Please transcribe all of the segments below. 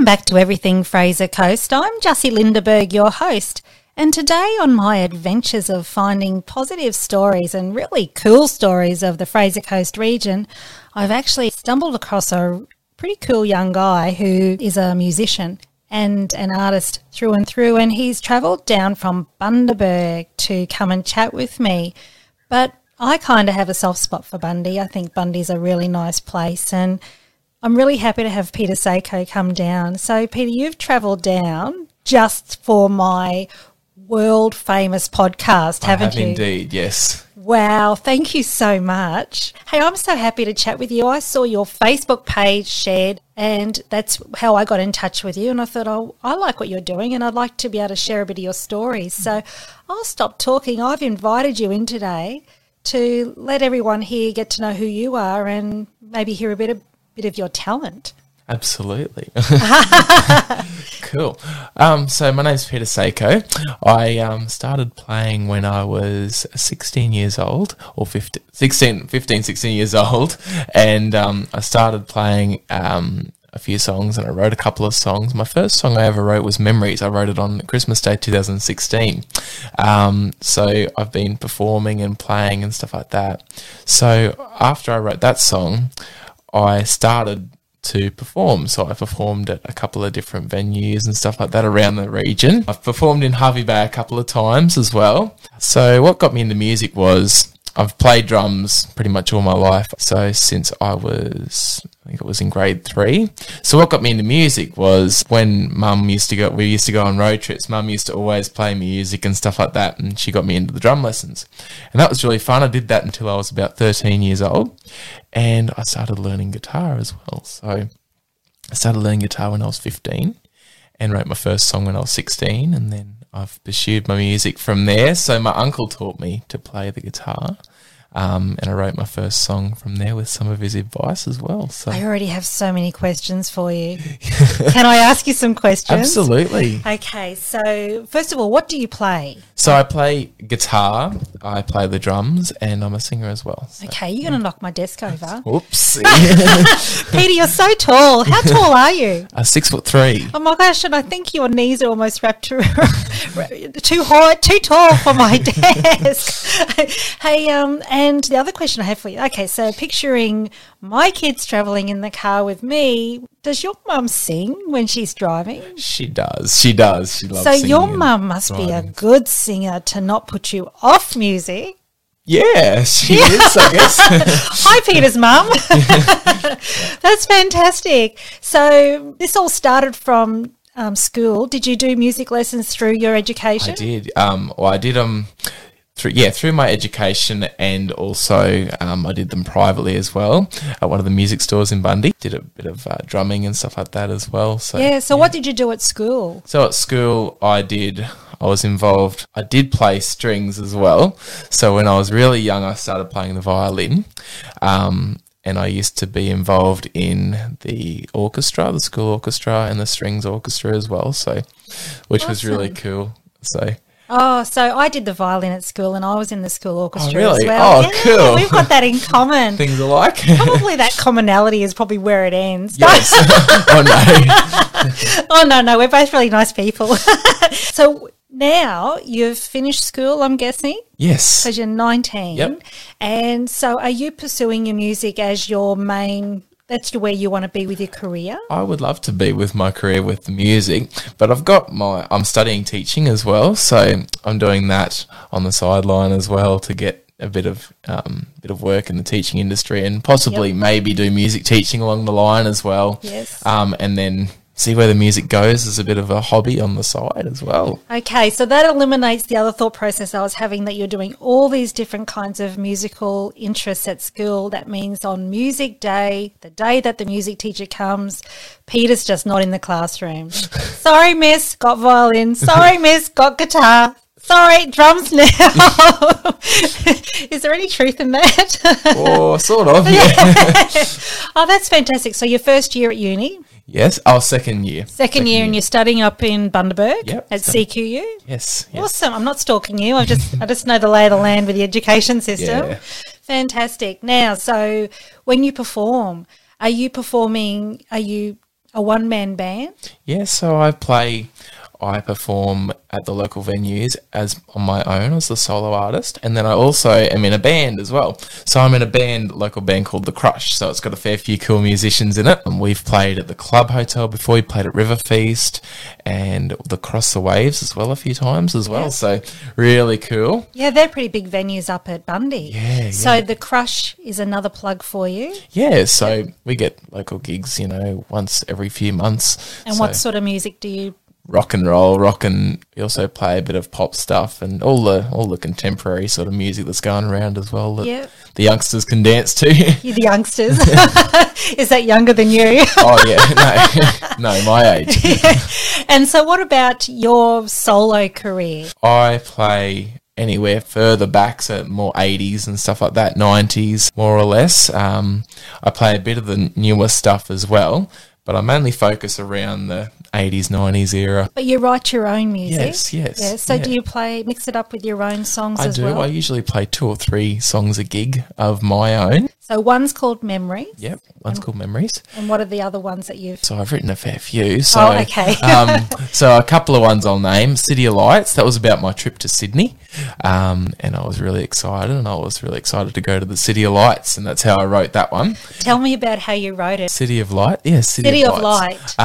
Welcome back to Everything Fraser Coast. I'm Jussie Lindeberg, your host, and today on my adventures of finding positive stories and really cool stories of the Fraser Coast region, I've actually stumbled across a pretty cool young guy who is a musician and an artist through and through, and he's travelled down from Bundaberg to come and chat with me. But I kind of have a soft spot for Bundy. I think Bundy's a really nice place, and I'm really happy to have Peter Seiko come down. So, Peter, you've travelled down just for my world-famous podcast, haven't you? I have indeed, yes. Wow, thank you so much. Hey, I'm so happy to chat with you. I saw your Facebook page shared, and that's how I got in touch with you. And I thought, oh, I like what you're doing, and I'd like to be able to share a bit of your stories. So I'll stop talking. I've invited you in today to let everyone here get to know who you are and maybe hear a bit of your talent. Absolutely. Cool. So my name's Peter Seiko. I started playing when I was 16 years old, or 16 years old, and I started playing a few songs, and I wrote a couple of songs. My first song I ever wrote was Memories. I wrote it on Christmas Day 2016. So I've been performing and playing and stuff like that. So after I wrote that song, I started to perform. So I performed at a couple of different venues and stuff like that around the region. I've performed in Hervey Bay a couple of times as well. So what got me into music was I've played drums pretty much all my life. So since I think it was in grade 3. So what got me into music was when we used to go on road trips. Mum used to always play music and stuff like that, and she got me into the drum lessons. And that was really fun. I did that until I was about 13 years old, and I started learning guitar as well. So I started learning guitar when I was 15 and wrote my first song when I was 16, and then I've pursued my music from there. So my uncle taught me to play the guitar, and I wrote my first song from there with some of his advice as well. So I already have so many questions for you. Can I ask you some questions? Absolutely. Okay, so first of all, what do you play? So I play guitar, I play the drums, and I'm a singer as well. So. Okay, you're going to knock my desk over. Oops. Peter, you're so tall. How tall are you? 6'3". Oh my gosh, and I think your knees are almost wrapped too high, too tall for my desk. Hey, and the other question I have for you. Okay, so picturing my kids travelling in the car with me, does your mum sing when she's driving? She does. She loves singing. So your mum must be a good singer to not put you off music. Yeah, she is, I guess. Hi, Peter's mum. That's fantastic. So this all started from school. Did you do music lessons through your education? I did. I did through my education, and also I did them privately as well at one of the music stores in Bundy. Did a bit of drumming and stuff like that as well. So what did you do at school? So at school I was involved. I did play strings as well. So when I was really young, I started playing the violin, and I used to be involved in the orchestra, the school orchestra, and the strings orchestra as well. So, which was really cool. So I did the violin at school, and I was in the school orchestra really? as well. Oh, cool. We've got that in common. Things alike. Probably that commonality is probably where it ends. Yes. Oh, no. Oh, no, we're both really nice people. So now you've finished school, I'm guessing? Yes. Because you're 19. Yep. And so are you pursuing your music as your main... That's where you want to be with your career? I would love to be with my career with the music, but I'm studying teaching as well, so I'm doing that on the sideline as well to get a bit of work in the teaching industry, and possibly maybe do music teaching along the line as well. Yes. And then see where the music goes as a bit of a hobby on the side as well. Okay, so that eliminates the other thought process I was having, that you're doing all these different kinds of musical interests at school. That means on music day, the day that the music teacher comes, Peter's just not in the classroom. Sorry, miss, got violin. Sorry, miss, got guitar. Sorry, drums now. Is there any truth in that? Oh, sort of, yeah. Oh, that's fantastic. So your first year at uni? Yes. Second year. Second year, and you're studying up in Bundaberg at CQU? Yes. Awesome. I'm not stalking you. I just know the lay of the land with the education system. Yeah. Fantastic. Now, so when you perform, are you A one-man band? Yeah, so I perform at the local venues as on my own as a solo artist, and then I also am in a band as well. So I'm in a local band called The Crush, so it's got a fair few cool musicians in it. And we've played at the Club Hotel before, we played at River Feast and the Cross the Waves as well a few times as well, so really cool. Yeah, they're pretty big venues up at Bundy. Yeah, So The Crush is another plug for you. Yeah, so we get local gigs, once every few months. And what sort of music do you... Rock and roll, we also play a bit of pop stuff and all the contemporary sort of music that's going around as well that the youngsters can dance to. You're the youngsters. Is that younger than you? Oh yeah, no, my age. And so what about your solo career? I play anywhere further back, so more 80s and stuff like that, 90s more or less. I play a bit of the newer stuff as well, but I mainly focus around the 80s, 90s era. But you write your own music? Yes. Yeah, so do you mix it up with your own songs as well? I usually play 2 or 3 songs a gig of my own. So one's called Memories? Yep, one's called Memories. And what are the other ones that you've... So I've written a fair few. So, okay. So a couple of ones I'll name. City of Lights, that was about my trip to Sydney. And I was really excited, to go to the City of Lights, and that's how I wrote that one. Tell me about how you wrote it. City of Light? Yeah, City of Light.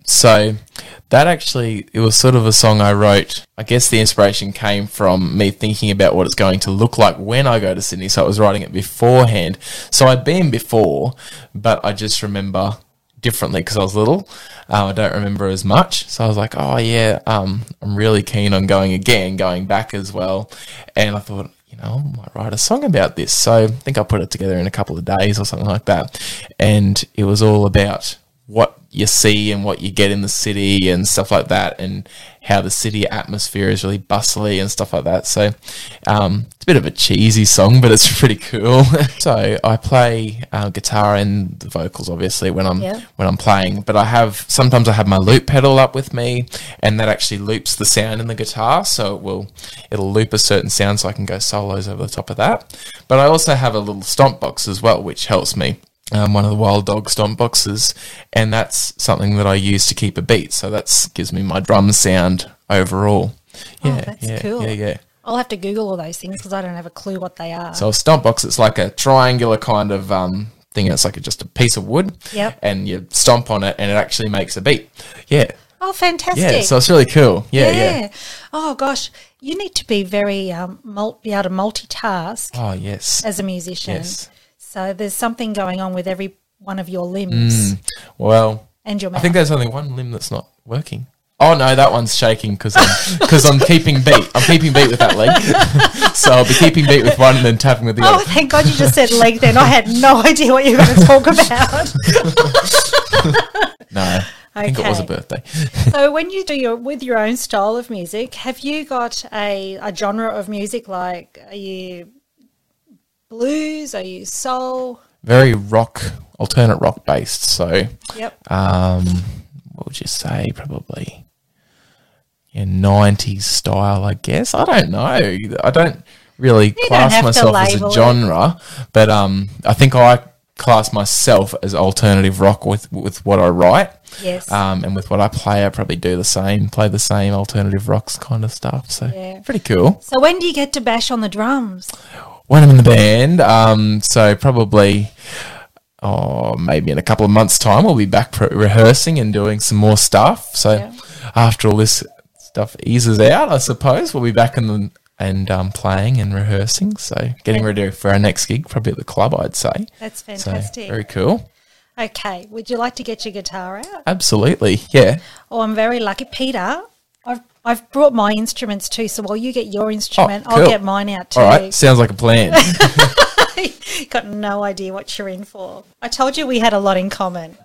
So that actually, it was sort of a song I wrote. I guess the inspiration came from me thinking about what it's going to look like when I go to Sydney. So I was writing it beforehand. So I'd been before, but I just remember differently because I was little. I don't remember as much. So I was like, oh yeah, I'm really keen on going back as well. And I thought, I might write a song about this. So I think I put it together in a couple of days or something like that. And it was all about what you see and what you get in the city and stuff like that, and how the city atmosphere is really bustly and stuff like that. So it's a bit of a cheesy song, but it's pretty cool. So I play guitar and the vocals obviously when I'm playing, but sometimes I have my loop pedal up with me, and that actually loops the sound in the guitar, so it'll loop a certain sound so I can go solos over the top of that. But I also have a little stomp box as well, which helps me. One of the Wild Dog stomp boxes, and that's something that I use to keep a beat. So that gives me my drum sound overall. That's cool. Yeah. I'll have to Google all those things because I don't have a clue what they are. So a stomp box, it's like a triangular kind of thing. It's like just a piece of wood. Yep. And you stomp on it, and it actually makes a beat. Yeah. Oh, fantastic. Yeah, so it's really cool. Yeah. Oh, gosh. You need to be very be able to multitask. Oh, yes. As a musician. Yes. So there's something going on with every one of your limbs. Well, and your mouth. I think there's only one limb that's not working. Oh no, that one's shaking because I'm keeping beat. I'm keeping beat with that leg, so I'll be keeping beat with one and then tapping with the other. Oh, thank God you just said leg. Then I had no idea what you were going to talk about. No, I think it was a birthday. So when you do with your own style of music, have you got a genre of music? Like, are you blues? Are you soul? Very alternate rock based. So, what would you say? Probably 90s style, I guess. I don't know. I don't really class myself as a genre, but I think I class myself as alternative rock with what I write. Yes. And with what I play, I probably play the same alternative rocks kind of stuff. So pretty cool. So when do you get to bash on the drums? When I'm in the band, so probably maybe in a couple of months' time, we'll be back rehearsing and doing some more stuff. So after all this stuff eases out, I suppose, we'll be back and playing and rehearsing. So getting ready for our next gig, probably at the club, I'd say. That's fantastic. So, very cool. Okay. Would you like to get your guitar out? Absolutely, yeah. Oh, I'm very lucky. Peter, I've brought my instruments too, so while you get your instrument, cool. I'll get mine out too. All right, sounds like a plan. Got no idea what you're in for. I told you we had a lot in common.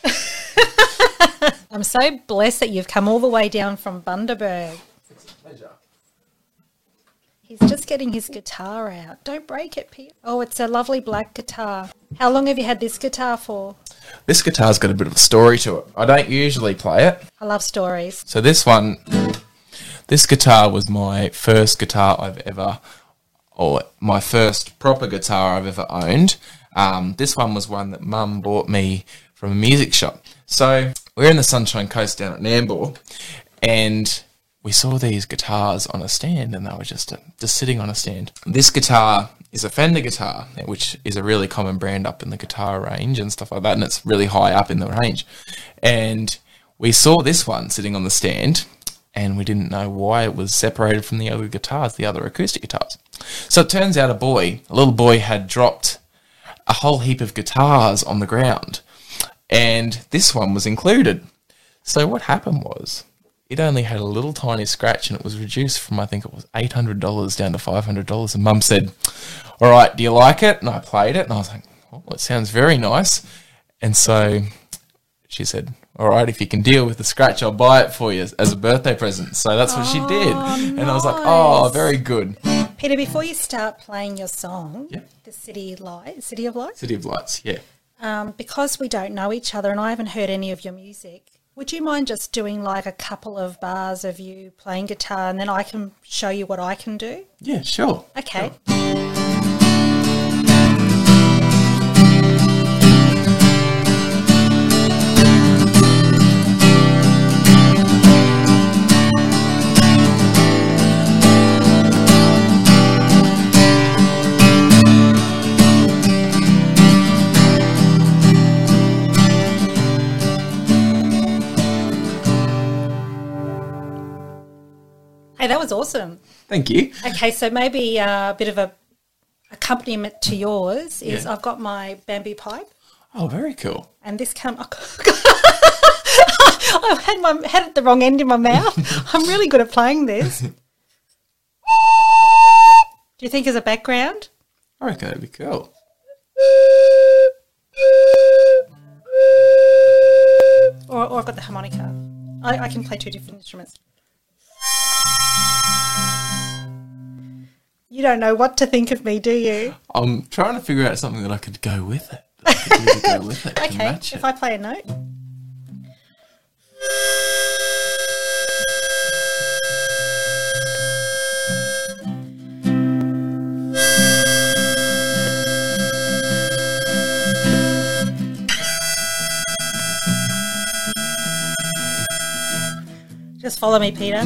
I'm so blessed that you've come all the way down from Bundaberg. It's a pleasure. He's just getting his guitar out. Don't break it, Peter. Oh, it's a lovely black guitar. How long have you had this guitar for? This guitar's got a bit of a story to it. I don't usually play it. I love stories. So this guitar was my first guitar my first proper guitar I've ever owned. This one was one that Mum bought me from a music shop. So we're in the Sunshine Coast down at Nambour, and we saw these guitars on a stand, and they were just sitting on a stand. This guitar is a Fender guitar, which is a really common brand up in the guitar range and stuff like that, and it's really high up in the range. And we saw this one sitting on the stand, and we didn't know why it was separated from the other guitars, the other acoustic guitars. So it turns out a little boy had dropped a whole heap of guitars on the ground, and this one was included. So what happened was, it only had a little tiny scratch, and it was reduced from, I think it was $800 down to $500. And Mum said, all right, do you like it? And I played it, and I was like, oh, it sounds very nice. And so she said, all right, if you can deal with the scratch, I'll buy it for you as a birthday present. So that's what she did. And I was like, oh, very good. Peter, before you start playing your song, the City of Lights, yeah. Because we don't know each other and I haven't heard any of your music, would you mind just doing like a couple of bars of you playing guitar, and then I can show you what I can do? Yeah, sure. Okay. Sure. Hey, that was awesome. Thank you. Okay, so maybe a bit of a accompaniment to yours is I've got my bamboo pipe. Oh, very cool. And this I had the wrong end in my mouth. I'm really good at playing this. Do you think as a background? I reckon that'd be cool. Or I've got the harmonica. I can play two different instruments. You don't know what to think of me, do you? I'm trying to figure out something that I could go with it. That I could really go with it. Okay, if I play a note. Just follow me, Peter.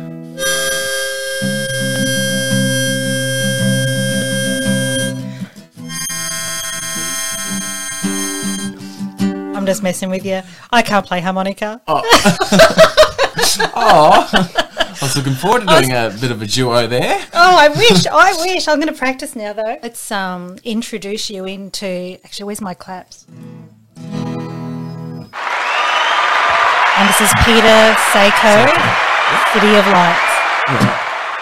I'm just messing with you. I can't play harmonica. Oh. I was looking forward to doing a bit of a duo there. Oh, I wish. I'm going to practice now, though. Let's introduce you into... Actually, where's my claps? And this is Peter Seiko, City of Lights. Yeah.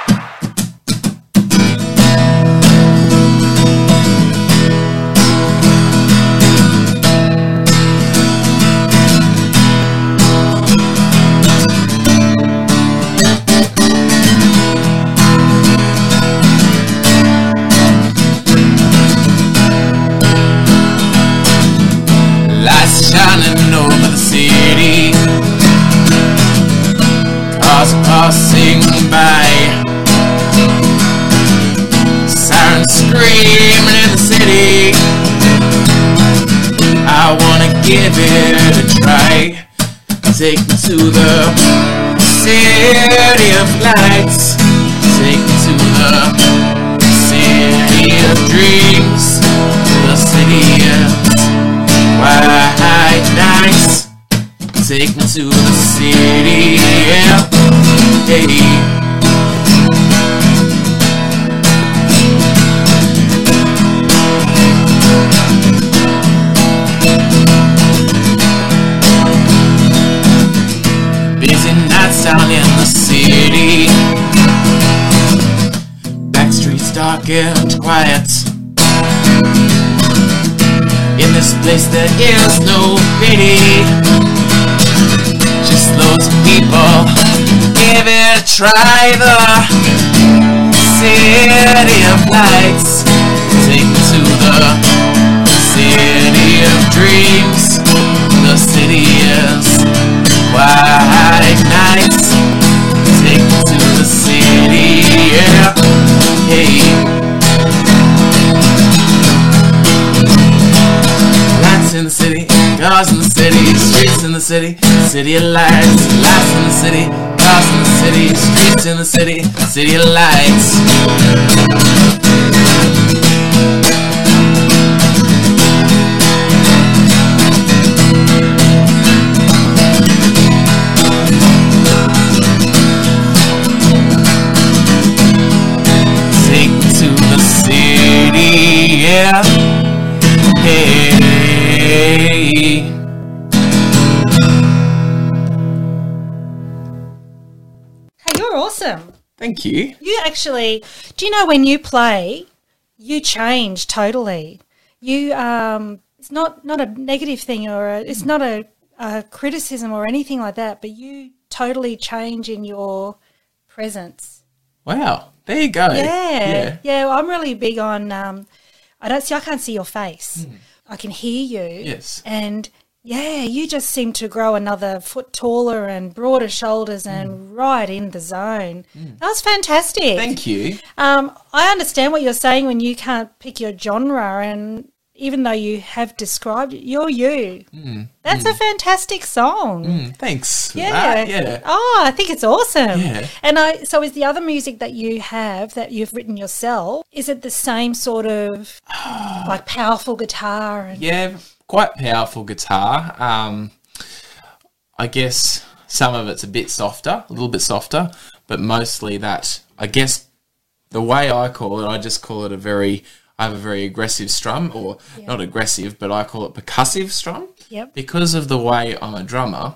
Shining over the city, cars passing by, sirens screaming in the city. I wanna give it a try. Take me to the city of lights. Take me to the city of dreams. The city of white nights. Take me to the city, yeah. Hey. Busy nights down in the city, back streets dark and quiet. In this place there is no pity, just loads of people. Give it a try, the city of lights. Take me to the city of dreams. The city is white nights. Take me to the city, yeah. Hey. In the city, cars in the city, streets in the city, city of lights. Lights in the city, cars in the city, streets in the city, city of lights. Take me to the city, yeah. Hey. Hey, you're awesome. Thank you. You actually, do you know when you play, you change totally. You, it's not a negative thing it's not a criticism or anything like that, but you totally change in your presence. Wow. There you go. Yeah. I'm really big on, I can't see your face. I can hear you. Yes. And yeah, you just seem to grow another foot taller and broader shoulders and right in the zone. That was fantastic. Thank you. I understand what you're saying when you can't pick your genre, and even though you have described it, you're you. That's a fantastic song. Thanks. For Yeah. that. Yeah. Oh, I think it's awesome. Yeah. And so is the other music that you have that you've written yourself, is it the same sort of like powerful guitar? And Yeah, quite powerful guitar. I guess some of it's a little bit softer, but mostly that, I guess the way I call it, I just call it I have a very aggressive strum, or not aggressive, but I call it percussive strum. Yep. Because of the way I'm a drummer,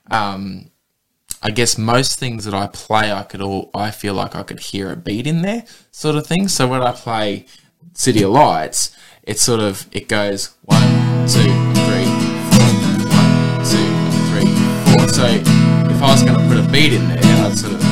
I guess most things that I play, I feel like I could hear a beat in there, sort of thing. So when I play City of Lights, it goes 1, 2, 3, 4, 1, 2, 3, 4. So if I was going to put a beat in there, I'd sort of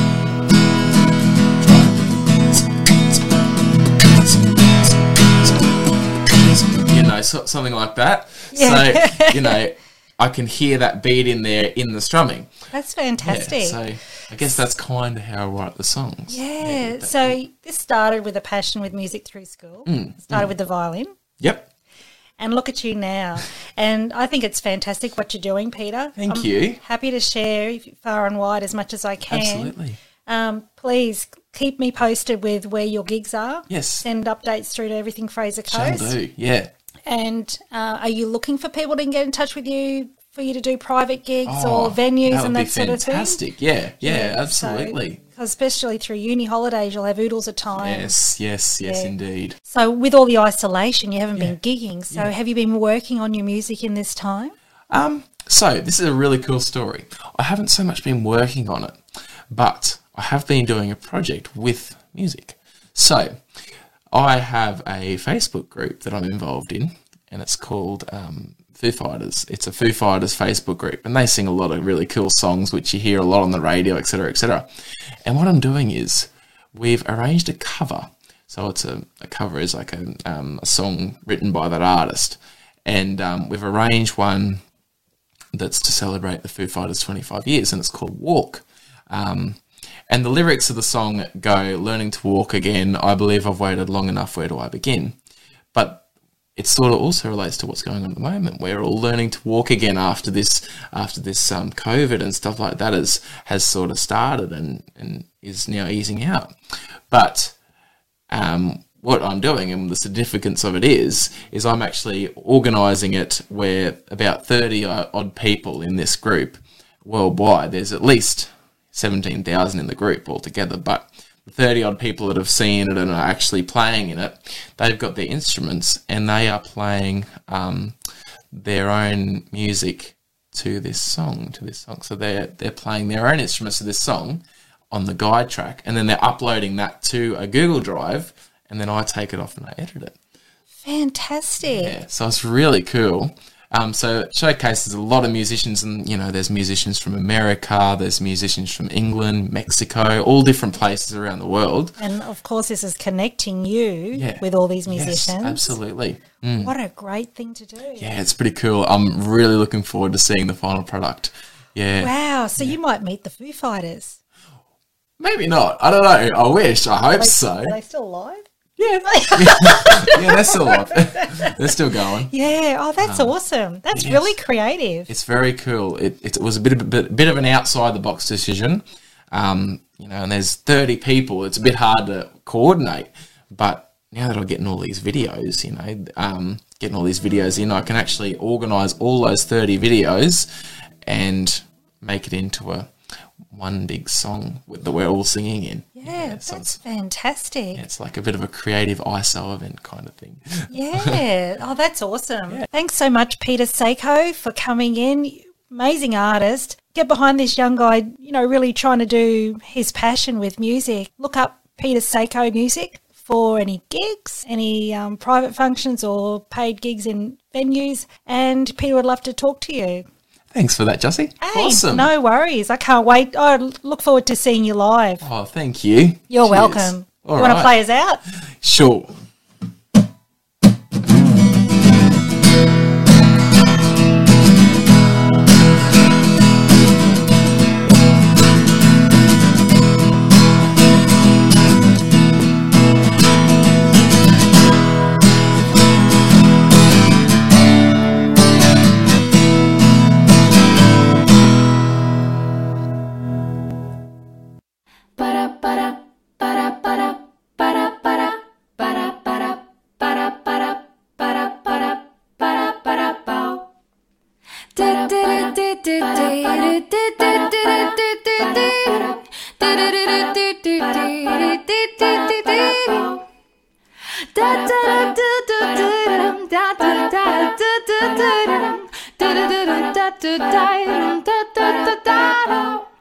something like that. Yeah. So, I can hear that beat in there in the strumming. that's fantastic. Yeah, so I guess that's kind of how I write the songs. Yeah. So this started with a passion with music through school. Started with the violin. Yep. And look at you now. And I think it's fantastic what you're doing, Peter. Thank you. Happy to share far and wide as much as I can. Absolutely. Please keep me posted with where your gigs are. Yes. Send updates through to Everything Fraser Shall Coast. do. Yeah. And are you looking for people to get in touch with you for you to do private gigs or venues and that sort of thing? Fantastic. Yeah, absolutely. So, especially through uni holidays, you'll have oodles of time. Yes, indeed. So with all the isolation, you haven't been gigging. So have you been working on your music in this time? So this is a really cool story. I haven't so much been working on it, but I have been doing a project with music. So I have a Facebook group that I'm involved in, and it's called Foo Fighters. It's a Foo Fighters Facebook group, and they sing a lot of really cool songs, which you hear a lot on the radio, etc., etc. And what I'm doing is we've arranged a cover. So it's a cover is like a song written by that artist, and we've arranged one that's to celebrate the Foo Fighters 25 years, and it's called Walk. And the lyrics of the song go, learning to walk again, I believe I've waited long enough, where do I begin? But it sort of also relates to what's going on at the moment. We're all learning to walk again after this COVID and stuff like that has sort of started and is now easing out. But what I'm doing, and the significance of it is I'm actually organising it where about 30 odd people in this group worldwide, there's at least 17,000 in the group altogether, but the 30 odd people that have seen it and are actually playing in it, they've got their instruments and they are playing their own music to this song. So they're playing their own instruments to this song on the guide track, and then they're uploading that to a Google Drive, and then I take it off and I edit it. Fantastic. Yeah, so it's really cool. So it showcases a lot of musicians, and there's musicians from America, there's musicians from England, Mexico, all different places around the world. And of course, this is connecting you with all these musicians. Yes, absolutely. What a great thing to do. Yeah, it's pretty cool. I'm really looking forward to seeing the final product. Yeah. Wow. So you might meet the Foo Fighters. Maybe not. I don't know. I wish. I hope so. Are they still alive? Yeah, yeah, they're still alive. They're still going. Yeah. Oh, that's awesome. That's yes. really creative. It's very cool. It was a bit of an outside the box decision, and there's 30 people. It's a bit hard to coordinate, but now that I'm getting all these videos, getting all these videos in, I can actually organise all those 30 videos and make it into one big song that we're all singing in. Yeah, so that's fantastic. Yeah, it's like a bit of a creative ISO event kind of thing. Yeah. Oh, that's awesome. Yeah. Thanks so much, Peter Seiko, for coming in. Amazing artist. Get behind this young guy, really trying to do his passion with music. Look up Peter Seiko Music for any gigs, any private functions or paid gigs in venues. And Peter would love to talk to you. Thanks for that, Jussie. Hey, awesome. No worries. I can't wait. I look forward to seeing you live. Oh, thank you. You're Cheers. welcome. All you right. want to play us out? Sure. Da da da da da da da da da da da da.